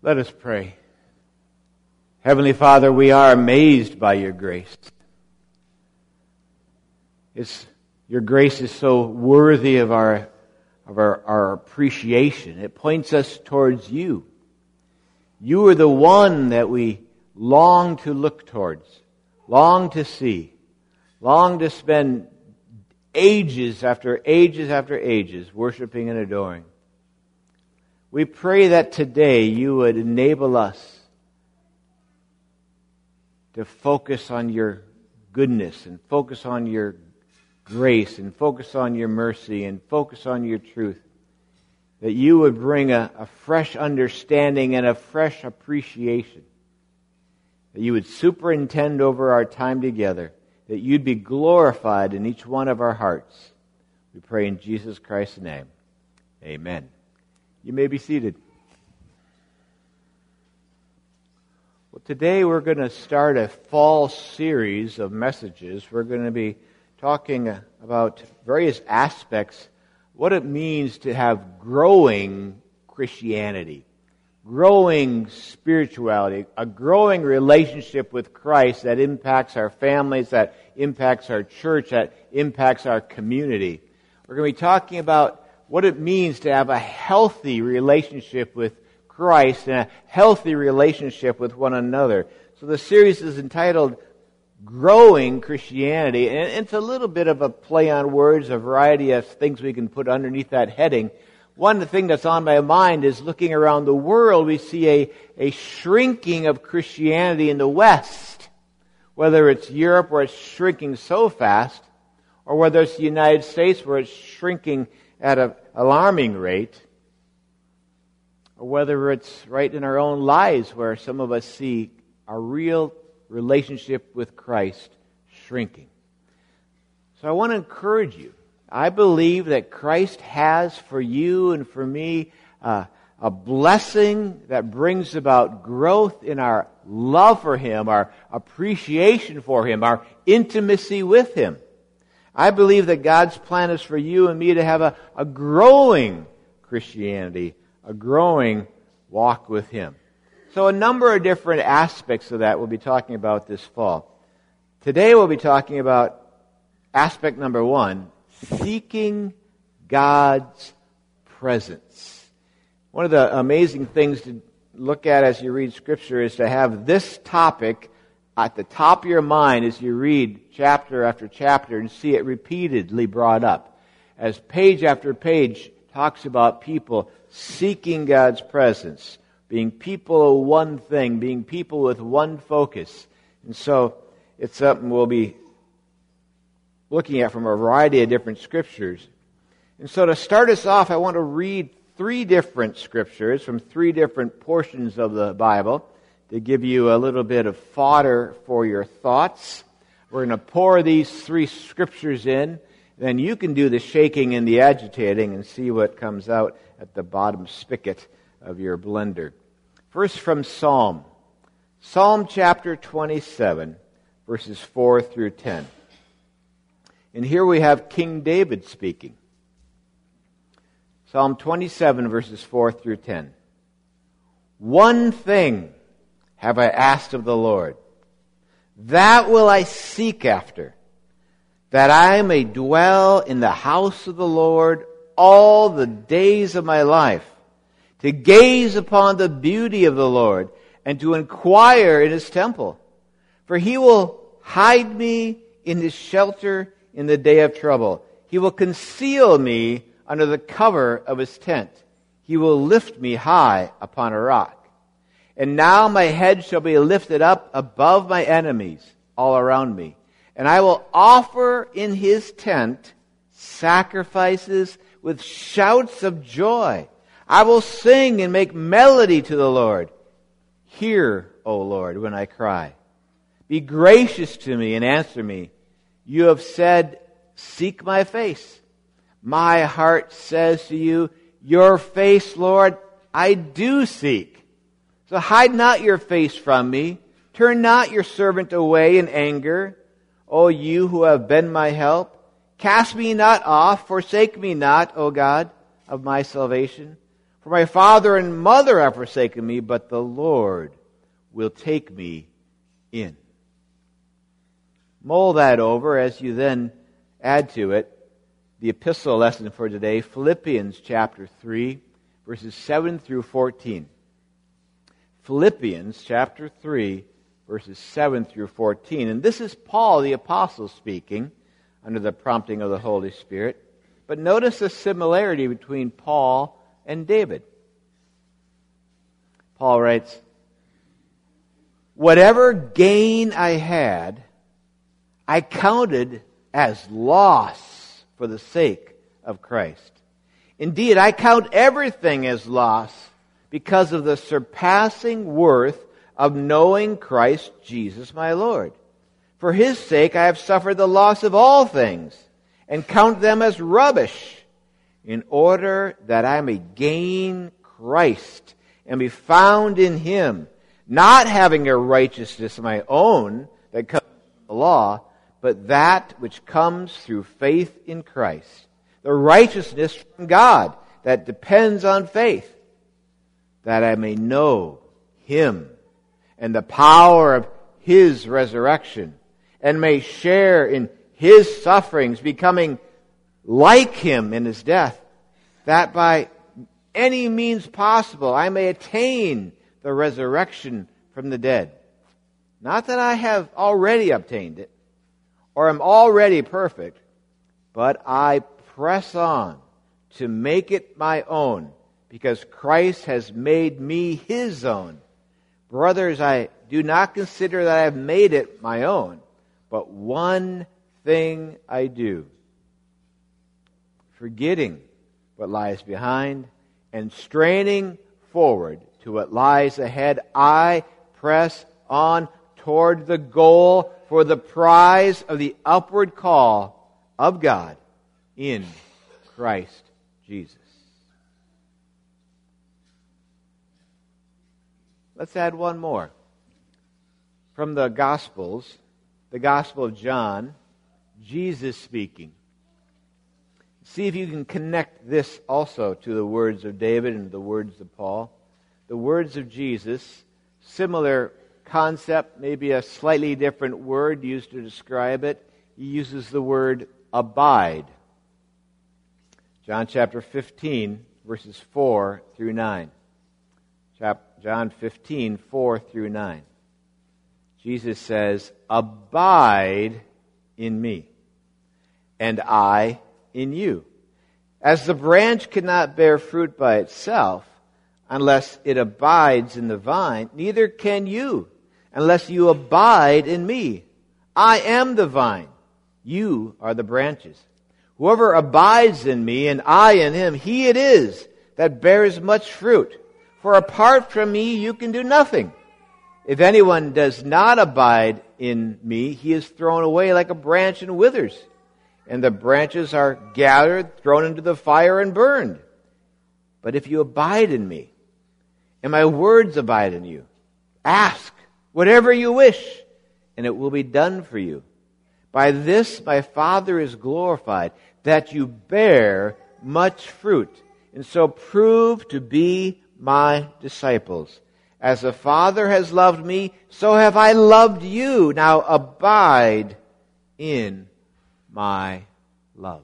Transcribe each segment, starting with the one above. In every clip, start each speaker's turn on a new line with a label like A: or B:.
A: Let us pray. Heavenly Father, we are amazed by your grace. Your grace is so worthy of our appreciation. It points us towards you. You are the one that we long to look towards, long to see, long to spend ages after ages after ages worshiping and adoring. We pray that today you would enable us to focus on your goodness and focus on your grace and focus on your mercy and focus on your truth. That you would bring a fresh understanding and a fresh appreciation. That you would superintend over our time together. That you'd be glorified in each one of our hearts. We pray in Jesus Christ's name. Amen. You may be seated. Well, today we're going to start a fall series of messages. We're going to be talking about various aspects, what it means to have growing Christianity, growing spirituality, a growing relationship with Christ that impacts our families, that impacts our church, that impacts our community. We're going to be talking about what it means to have a healthy relationship with Christ and a healthy relationship with one another. So the series is entitled Growing Christianity, and it's a little bit of a play on words, a variety of things we can put underneath that heading. One thing that's on my mind is looking around the world, we see a shrinking of Christianity in the West. Whether it's Europe where it's shrinking so fast, or whether it's the United States where it's shrinking at an alarming rate, or whether it's right in our own lives where some of us see a real relationship with Christ shrinking. So I want to encourage you. I believe that Christ has for you and for me a blessing that brings about growth in our love for Him, our appreciation for Him, our intimacy with Him. I believe that God's plan is for you and me to have a growing Christianity, a growing walk with Him. So a number of different aspects of that we'll be talking about this fall. Today we'll be talking about aspect number 1, seeking God's presence. One of the amazing things to look at as you read Scripture is to have this topic at the top of your mind as you read chapter after chapter and see it repeatedly brought up. As page after page talks about people seeking God's presence, being people of one thing, being people with one focus. And so it's something we'll be looking at from a variety of different scriptures. And so to start us off, I want to read 3 different scriptures from 3 different portions of the Bible to give you a little bit of fodder for your thoughts. We're going to pour these 3 scriptures in, then you can do the shaking and the agitating and see what comes out at the bottom spigot of your blender. First from Psalm chapter 27, verses 4 through 10. And here we have King David speaking. Psalm 27, verses 4 through 10. One thing have I asked of the Lord, that will I seek after, that I may dwell in the house of the Lord all the days of my life, to gaze upon the beauty of the Lord, and to inquire in His temple. For He will hide me in His shelter in the day of trouble. He will conceal me under the cover of His tent. He will lift me high upon a rock. And now my head shall be lifted up above my enemies all around me. And I will offer in His tent sacrifices with shouts of joy. I will sing and make melody to the Lord. Hear, O Lord, when I cry. Be gracious to me and answer me. You have said, seek my face. My heart says to you, your face, Lord, I do seek. So hide not your face from me. Turn not your servant away in anger. O you who have been my help, cast me not off, forsake me not, O God of my salvation. For my father and mother have forsaken me, but the Lord will take me in. Mull that over as you then add to it the epistle lesson for today, Philippians chapter 3, verses 7 through 14. Philippians chapter 3, verses 7 through 14. And this is Paul the apostle speaking under the prompting of the Holy Spirit. But notice the similarity between Paul and David. Paul writes, "Whatever gain I had, I counted as loss for the sake of Christ. Indeed, I count everything as loss because of the surpassing worth of knowing Christ Jesus my Lord. For His sake I have suffered the loss of all things, and count them as rubbish, in order that I may gain Christ and be found in Him, not having a righteousness of my own that comes from the law, but that which comes through faith in Christ, the righteousness from God that depends on faith, that I may know Him and the power of His resurrection, and may share in His sufferings, becoming like Him in His death, that by any means possible I may attain the resurrection from the dead. Not that I have already obtained it, or am already perfect, but I press on to make it my own, because Christ has made me His own. Brothers, I do not consider that I have made it my own, but one thing I do, forgetting what lies behind and straining forward to what lies ahead, I press on toward the goal for the prize of the upward call of God in Christ Jesus." Let's add one more. From the Gospels, the Gospel of John, Jesus speaking. See if you can connect this also to the words of David and the words of Paul. The words of Jesus, similar concept, maybe a slightly different word used to describe it. He uses the word abide. John chapter 15, verses 4 through 9. John 15, 4 through 9. Jesus says, "Abide in me, and I in you. As the branch cannot bear fruit by itself unless it abides in the vine, neither can you unless you abide in me. I am the vine, you are the branches. Whoever abides in me and I in him, he it is that bears much fruit. For apart from me you can do nothing. If anyone does not abide in me, he is thrown away like a branch and withers. And the branches are gathered, thrown into the fire, and burned. But if you abide in me, and my words abide in you, ask whatever you wish, and it will be done for you. By this my Father is glorified, that you bear much fruit, and so prove to be my disciples. As the Father has loved me, so have I loved you. Now abide in my love."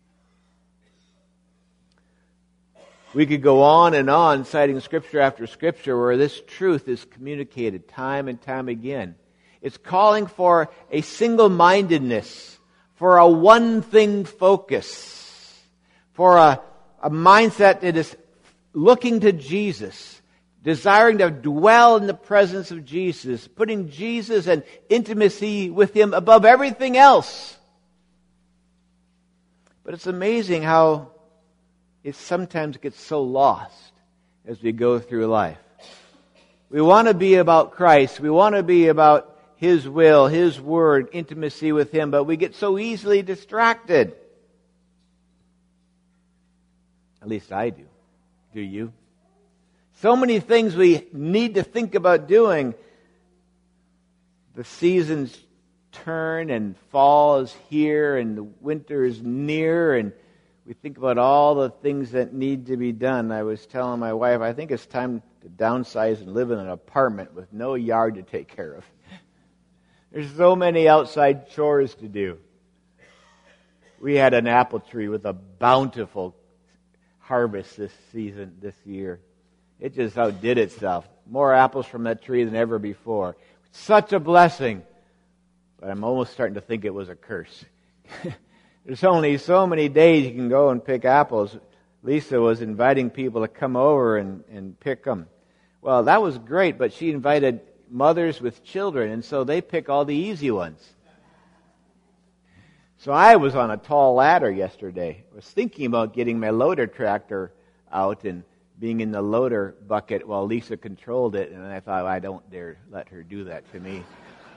A: We could go on and on citing Scripture after Scripture where this truth is communicated time and time again. It's calling for a single-mindedness, for a one-thing focus, for a mindset that is looking to Jesus, desiring to dwell in the presence of Jesus, putting Jesus and intimacy with Him above everything else. But it's amazing how it sometimes gets so lost as we go through life. We want to be about Christ. We want to be about His will, His word, intimacy with Him, but we get so easily distracted. At least I do. Do you? So many things we need to think about doing. The seasons turn and fall is here and the winter is near and we think about all the things that need to be done. I was telling my wife, I think it's time to downsize and live in an apartment with no yard to take care of. There's so many outside chores to do. We had an apple tree with a bountiful harvest this year. It just outdid itself. More apples from that tree than ever before. Such a blessing. But I'm almost starting to think it was a curse. There's only so many days you can go and pick apples. Lisa was inviting people to come over and pick them. Well, that was great, but she invited mothers with children, and so they pick all the easy ones. So I was on a tall ladder yesterday. I was thinking about getting my loader tractor out and being in the loader bucket while Lisa controlled it, and I thought, I don't dare let her do that to me.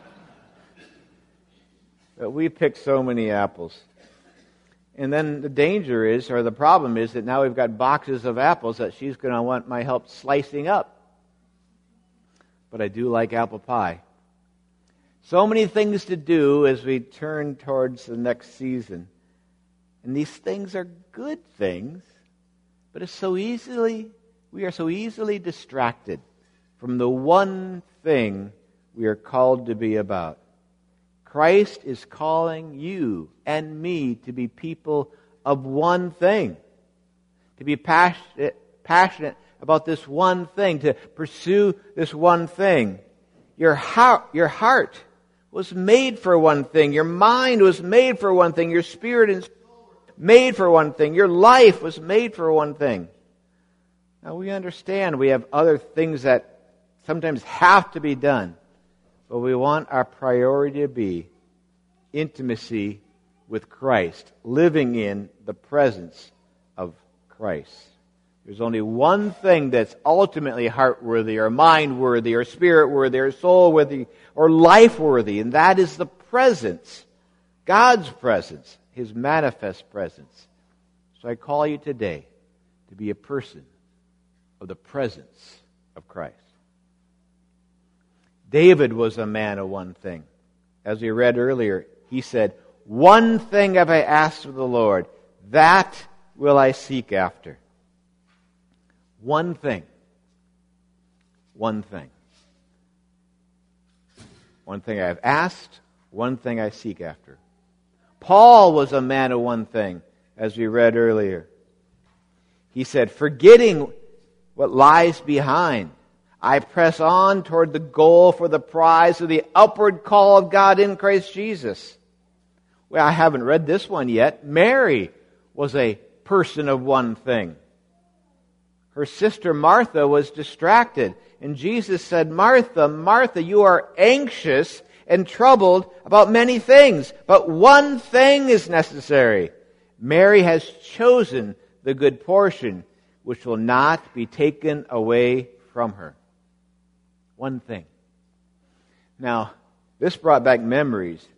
A: But we picked so many apples. And then the danger is, or the problem is, that now we've got boxes of apples that she's going to want my help slicing up. But I do like apple pie. So many things to do as we turn towards the next season. And these things are good things, but we are so easily distracted from the one thing we are called to be about. Christ is calling you and me to be people of one thing, to be passionate about this one thing, to pursue this one thing. Your heart was made for one thing. Your mind was made for one thing. Your spirit and soul were made for one thing. Your life was made for one thing. Now we understand we have other things that sometimes have to be done, but we want our priority to be intimacy with Christ, living in the presence of Christ. There's only one thing that's ultimately heart-worthy or mind-worthy or spirit-worthy or soul-worthy or life-worthy, and that is the presence, God's presence, His manifest presence. So I call you today to be a person of the presence of Christ. David was a man of one thing. As we read earlier, he said, "One thing have I asked of the Lord, that will I seek after." One thing. One thing. One thing I have asked, one thing I seek after. Paul was a man of one thing, as we read earlier. He said, "Forgetting what lies behind, I press on toward the goal for the prize of the upward call of God in Christ Jesus." Well, I haven't read this one yet. Mary was a person of one thing. Her sister Martha was distracted, and Jesus said, "Martha, Martha, you are anxious and troubled about many things, but one thing is necessary. Mary has chosen the good portion, which will not be taken away from her." One thing. Now, this brought back memories.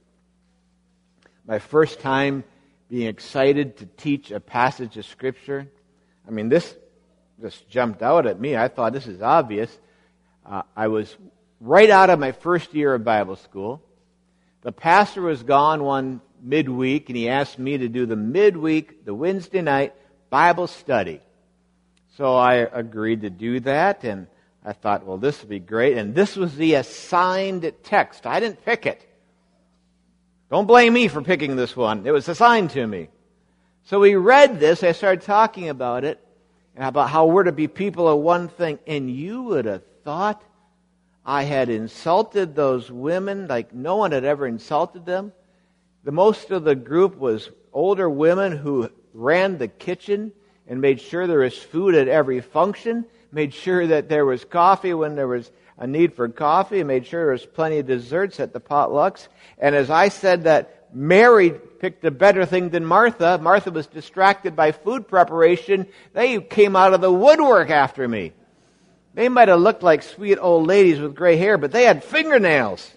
A: My first time being excited to teach a passage of Scripture. I mean, this just jumped out at me. I thought, this is obvious. I was right out of my first year of Bible school. The pastor was gone one midweek, and he asked me to do the midweek, the Wednesday night Bible study. So I agreed to do that, and I thought, well, this would be great. And this was the assigned text. I didn't pick it. Don't blame me for picking this one. It was assigned to me. So we read this. I started talking about it, and about how we're to be people of one thing. And you would have thought I had insulted those women like no one had ever insulted them. The most of the group was older women who ran the kitchen and made sure there was food at every function, made sure that there was coffee when there was a need for coffee, and made sure there was plenty of desserts at the potlucks. And as I said that Mary picked a better thing than Martha, Martha was distracted by food preparation, they came out of the woodwork after me. They might have looked like sweet old ladies with gray hair, but they had fingernails.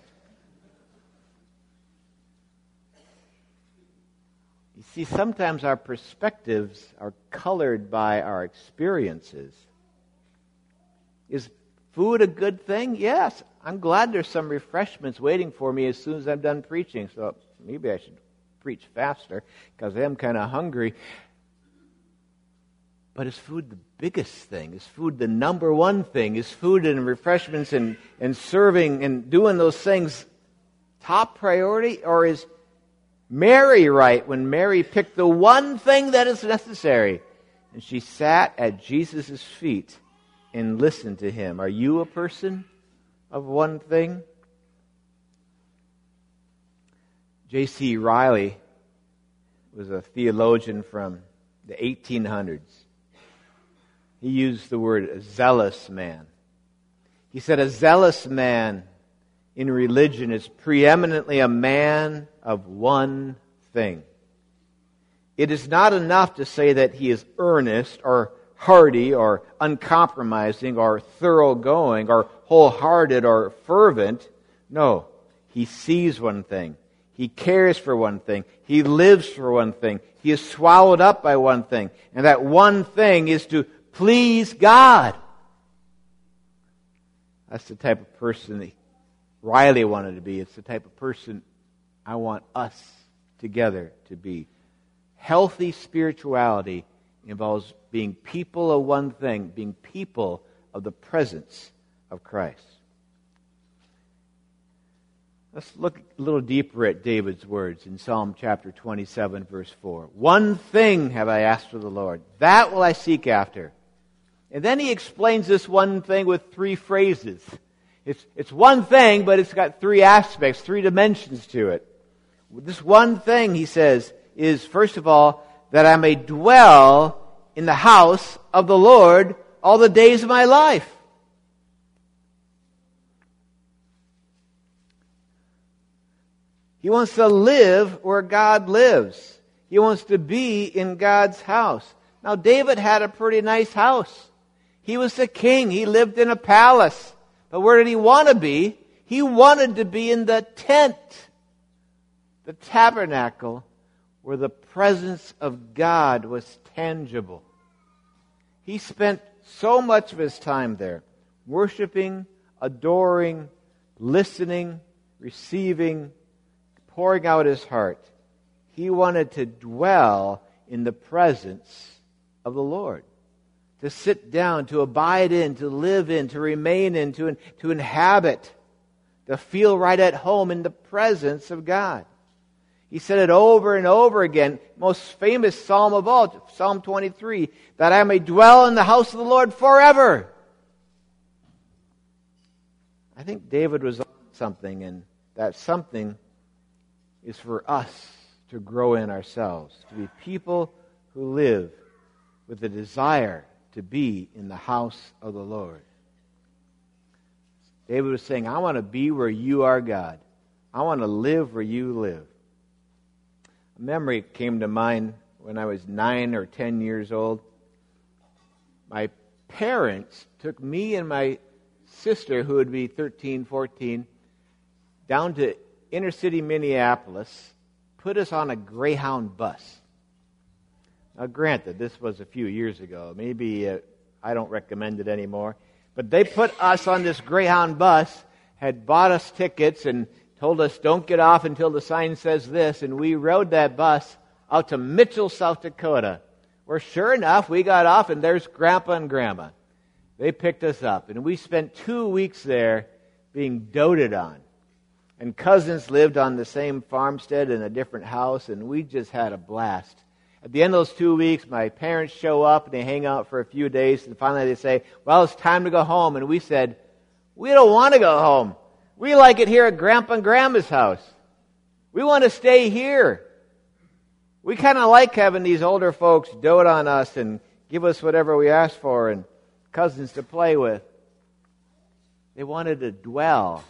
A: You see, sometimes our perspectives are colored by our experiences. Is food a good thing? Yes. I'm glad there's some refreshments waiting for me as soon as I'm done preaching, so maybe I should preach faster because I am kind of hungry. But is food the biggest thing? Is food the number one thing? Is food and refreshments and serving and doing those things top priority? Or is Mary right when Mary picked the one thing that is necessary? And she sat at Jesus' feet and listened to him. Are you a person of one thing? J.C. Ryle was a theologian from the 1800s. He used the word a zealous man. He said a zealous man in religion is preeminently a man of one thing. It is not enough to say that he is earnest or hearty or uncompromising or thoroughgoing or wholehearted or fervent. No, he sees one thing. He cares for one thing. He lives for one thing. He is swallowed up by one thing. And that one thing is to please God. That's the type of person that Riley wanted to be. It's the type of person I want us together to be. Healthy spirituality involves being people of one thing, being people of the presence of Christ. Let's look a little deeper at David's words in Psalm chapter 27, verse 4. One thing have I asked of the Lord, that will I seek after. And then he explains this one thing with three phrases. It's one thing, but it's got three aspects, three dimensions to it. This one thing, he says, is, first of all, that I may dwell in the house of the Lord all the days of my life. He wants to live where God lives. He wants to be in God's house. Now, David had a pretty nice house. He was the king. He lived in a palace. But where did he want to be? He wanted to be in the tent, the tabernacle, where the presence of God was tangible. He spent so much of his time there, worshiping, adoring, listening, receiving, pouring out his heart. He wanted to dwell in the presence of the Lord, to sit down, to abide in, to live in, to remain in, to inhabit, to feel right at home in the presence of God. He said it over and over again, most famous psalm of all, Psalm 23, that I may dwell in the house of the Lord forever. I think David was on something, and that something is for us to grow in ourselves, to be people who live with the desire to be in the house of the Lord. David was saying, I want to be where you are, God. I want to live where you live. A memory came to mind when I was 9 or 10 years old. My parents took me and my sister, who would be 13, 14, down to inner city Minneapolis, put us on a Greyhound bus. Now, granted, this was a few years ago. Maybe I don't recommend it anymore. But they put us on this Greyhound bus, had bought us tickets, and told us, don't get off until the sign says this. And we rode that bus out to Mitchell, South Dakota, where sure enough, we got off, and there's Grandpa and Grandma. They picked us up, and we spent 2 weeks there being doted on. And cousins lived on the same farmstead in a different house, and we just had a blast. At the end of those 2 weeks, my parents show up, and they hang out for a few days, and finally they say, well, it's time to go home. And we said, we don't want to go home. We like it here at Grandpa and Grandma's house. We want to stay here. We kind of like having these older folks dote on us and give us whatever we ask for and cousins to play with. They wanted to dwell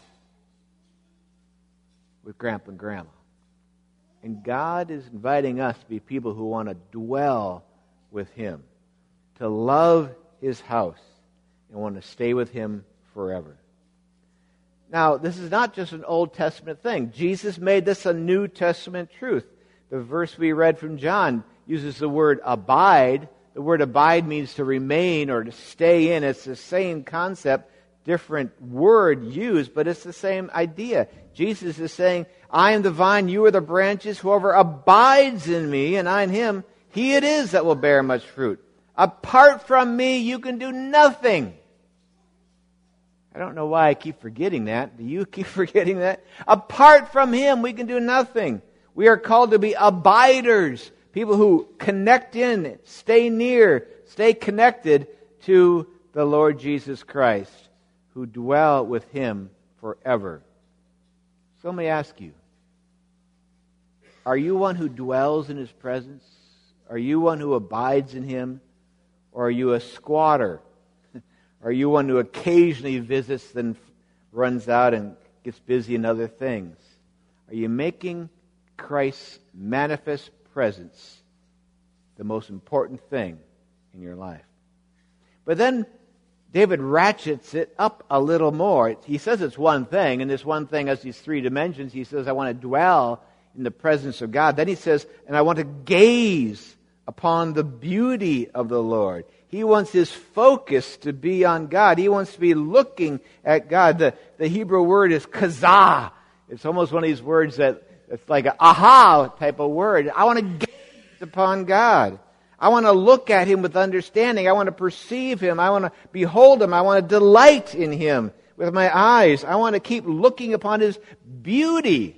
A: with Grandpa and Grandma. And God is inviting us to be people who want to dwell with Him, to love His house, and want to stay with Him forever. Now, this is not just an Old Testament thing. Jesus made this a New Testament truth. The verse we read from John uses the word abide. The word abide means to remain or to stay in. It's the same concept, different word used, but it's the same idea. Jesus is saying, I am the vine, you are the branches. Whoever abides in me and I in him, he it is that will bear much fruit. Apart from me, you can do nothing. I don't know why I keep forgetting that. Do you keep forgetting that? Apart from Him, we can do nothing. We are called to be abiders, people who connect in, stay near, stay connected to the Lord Jesus Christ, who dwell with Him forever. So let me ask you, are you one who dwells in His presence? Are you one who abides in Him? Or are you a squatter? Are you one who occasionally visits, then runs out and gets busy in other things? Are you making Christ's manifest presence the most important thing in your life? But then David ratchets it up a little more. He says it's one thing, and this one thing has these three dimensions. He says, I want to dwell in the presence of God. Then he says, and I want to gaze upon the beauty of the Lord. He wants his focus to be on God. He wants to be looking at God. The Hebrew word is kazah. It's almost one of these words that it's like an aha type of word. I want to gaze upon God. I want to look at Him with understanding. I want to perceive Him. I want to behold Him. I want to delight in Him with my eyes. I want to keep looking upon His beauty.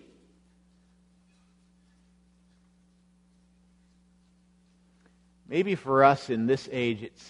A: Maybe for us in this age, it's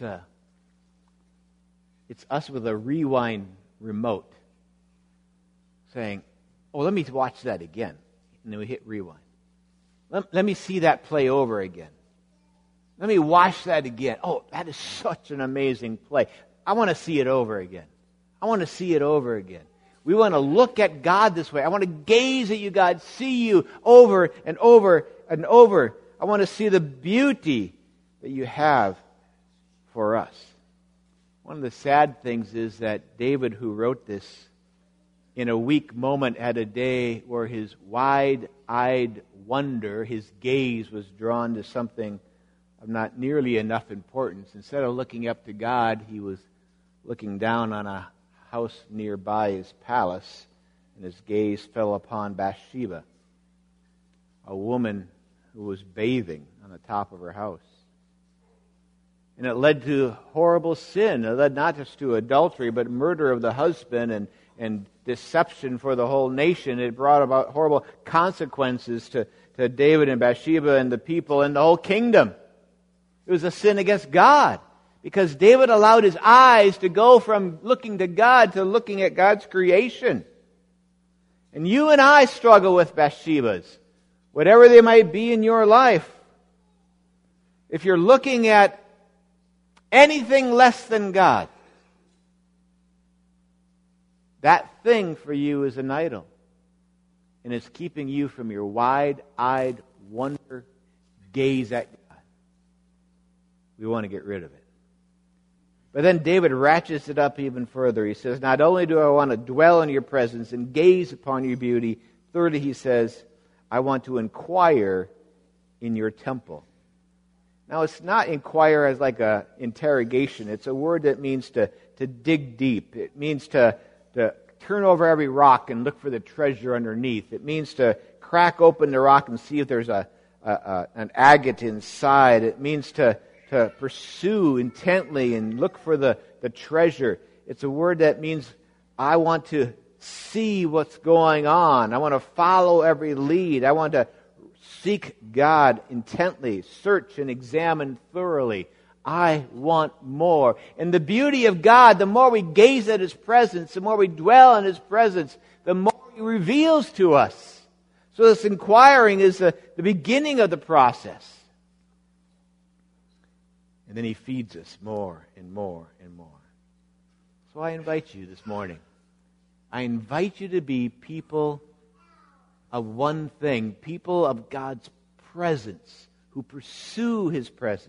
A: us with a rewind remote saying, oh, let me watch that again. And then we hit rewind. Let me see that play over again. Let me watch that again. Oh, that is such an amazing play. I want to see it over again. I want to see it over again. We want to look at God this way. I want to gaze at you, God, see you over and over and over. I want to see the beauty that you have for us. One of the sad things is that David, who wrote this, in a weak moment had a day where his wide-eyed wonder, his gaze was drawn to something of not nearly enough importance. Instead of looking up to God, he was looking down on a house nearby his palace, and his gaze fell upon Bathsheba, a woman who was bathing on the top of her house. And it led to horrible sin. It led not just to adultery, but murder of the husband and deception for the whole nation. It brought about horrible consequences to David and Bathsheba and the people and the whole kingdom. It was a sin against God, because David allowed his eyes to go from looking to God to looking at God's creation. And you and I struggle with Bathshebas, whatever they might be in your life. If you're looking at anything less than God, that thing for you is an idol. And it's keeping you from your wide-eyed wonder gaze at God. We want to get rid of it. But then David ratchets it up even further. He says, not only do I want to dwell in your presence and gaze upon your beauty, thirdly, he says, I want to inquire in your temple. Now, it's not inquire as like a interrogation. It's a word that means to dig deep. It means to turn over every rock and look for the treasure underneath. It means to crack open the rock and see if there's an agate inside. It means to pursue intently and look for the treasure. It's a word that means I want to see what's going on. I want to follow every lead. I want to seek God intently, search and examine thoroughly. I want more. And the beauty of God, the more we gaze at His presence, the more we dwell in His presence, the more He reveals to us. So this inquiring is the beginning of the process. And then He feeds us more and more and more. So I invite you this morning. I invite you to be people of one thing, people of God's presence, who pursue His presence.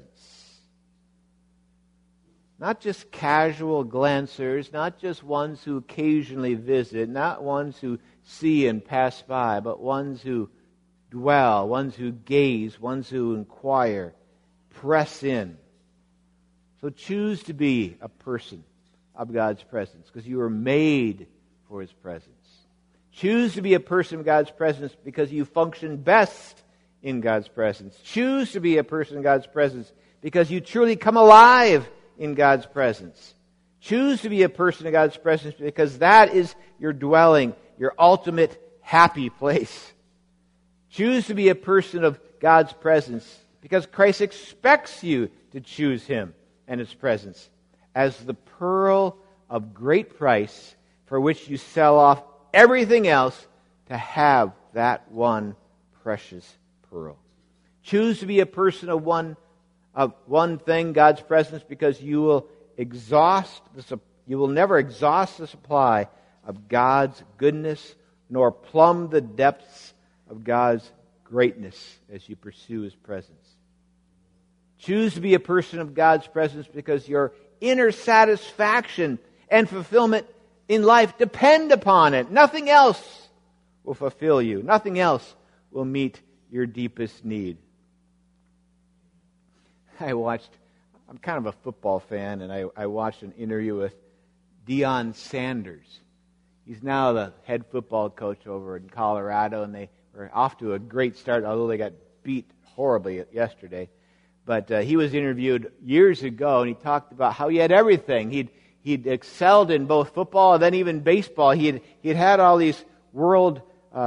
A: Not just casual glancers, not just ones who occasionally visit, not ones who see and pass by, but ones who dwell, ones who gaze, ones who inquire, press in. So choose to be a person of God's presence, because you were made for His presence. Choose to be a person of God's presence because you function best in God's presence. Choose to be a person in God's presence because you truly come alive in God's presence. Choose to be a person in God's presence because that is your dwelling, your ultimate happy place. Choose to be a person of God's presence because Christ expects you to choose Him and His presence as the pearl of great price for which you sell off everything else to have that one precious pearl. Choose to be a person of one thing, God's presence, because you will never exhaust the supply of God's goodness, nor plumb the depths of God's greatness as you pursue His presence. Choose to be a person of God's presence because your inner satisfaction and fulfillment in life depend upon it. Nothing else will fulfill you. Nothing else will meet your deepest need. I'm kind of a football fan, and I watched an interview with Deion Sanders. He's now the head football coach over in Colorado, and they were off to a great start, although they got beat horribly yesterday. But he was interviewed years ago, and he talked about how he had everything. He'd excelled in both football and then even baseball. He'd had all these world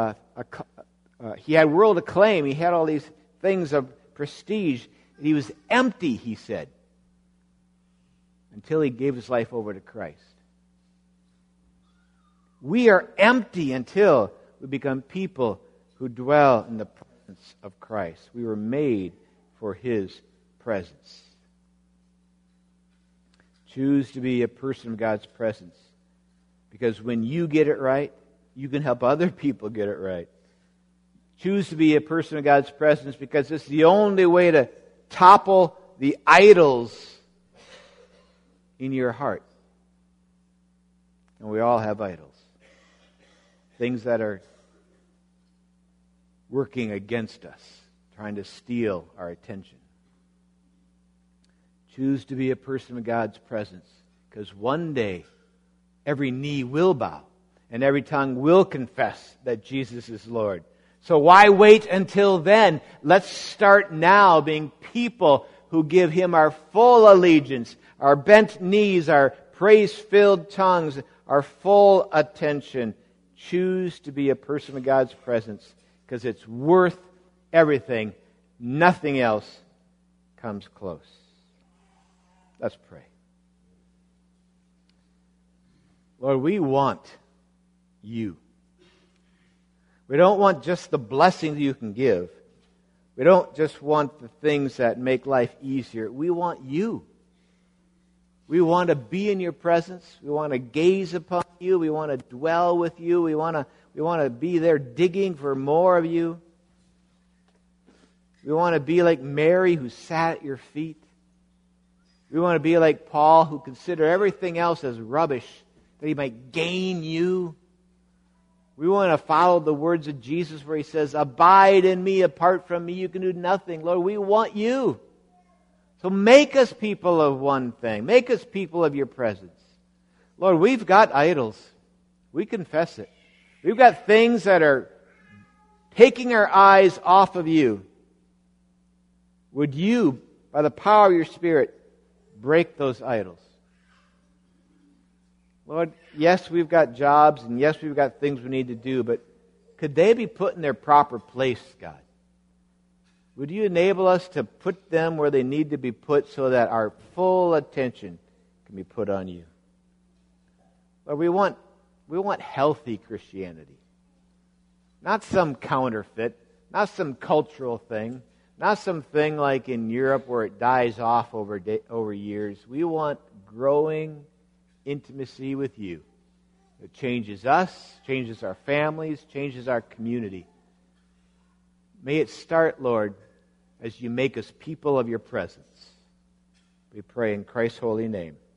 A: acclaim. He had all these things of prestige. He was empty, he said, until he gave his life over to Christ. We are empty until we become people who dwell in the presence of Christ. We were made for His presence. Choose to be a person of God's presence, because when you get it right, you can help other people get it right. Choose to be a person of God's presence because it's the only way to topple the idols in your heart. And we all have idols. Things that are working against us, trying to steal our attention. Choose to be a person of God's presence, because one day every knee will bow and every tongue will confess that Jesus is Lord. So why wait until then? Let's start now being people who give Him our full allegiance, our bent knees, our praise-filled tongues, our full attention. Choose to be a person of God's presence because it's worth everything. Nothing else comes close. Let's pray. Lord, we want You. We don't want just the blessings You can give. We don't just want the things that make life easier. We want You. We want to be in Your presence. We want to gaze upon You. We want to dwell with You. We want to be there digging for more of You. We want to be like Mary who sat at Your feet. We want to be like Paul who considered everything else as rubbish that he might gain You. We want to follow the words of Jesus where He says, "Abide in Me, apart from Me you can do nothing." Lord, we want You. So make us people of one thing. Make us people of Your presence. Lord, we've got idols. We confess it. We've got things that are taking our eyes off of You. Would You, by the power of Your Spirit, break those idols? Lord, yes, we've got jobs, and yes, we've got things we need to do, but could they be put in their proper place, God? Would You enable us to put them where they need to be put so that our full attention can be put on You? Lord, we want healthy Christianity. Not some counterfeit, not some cultural thing, not something like in Europe where it dies off over years. We want growing intimacy with You. It changes us, changes our families, changes our community. May it start, Lord, as You make us people of Your presence. We pray in Christ's holy name.